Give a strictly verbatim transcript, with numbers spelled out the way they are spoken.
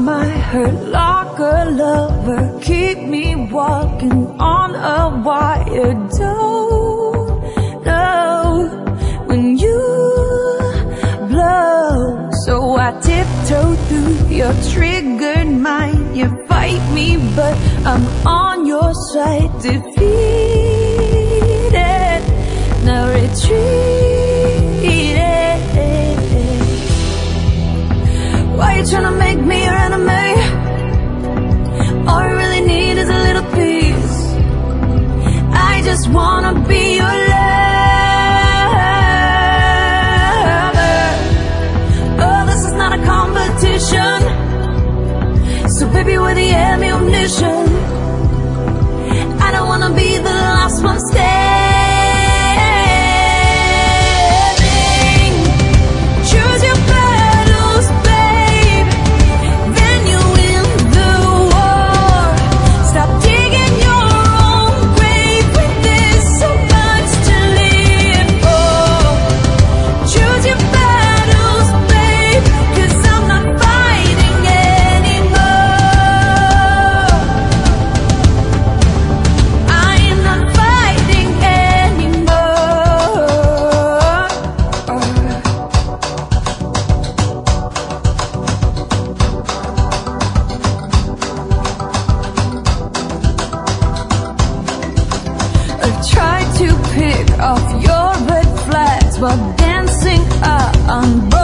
my hurt like a lover. Keep me walking on a wire. Don't know when you blow, so I tiptoe through your triggered mind. You fight me, but I'm on your side. Defeated, now retreated. Why you tryna make me your enemy? All I really need is a little peace. I just wanna be your lover. Oh, this is not a competition, so baby, we're the ammunition. I don't wanna be the last one standing. Choose your battles, babe, then you win the war. Stop digging your own grave when there's so much to live for. Choose your battles, babe, 'cause I'm not fighting anymore. I am not fighting anymore. I've tried to pick off your red flags while dancing up on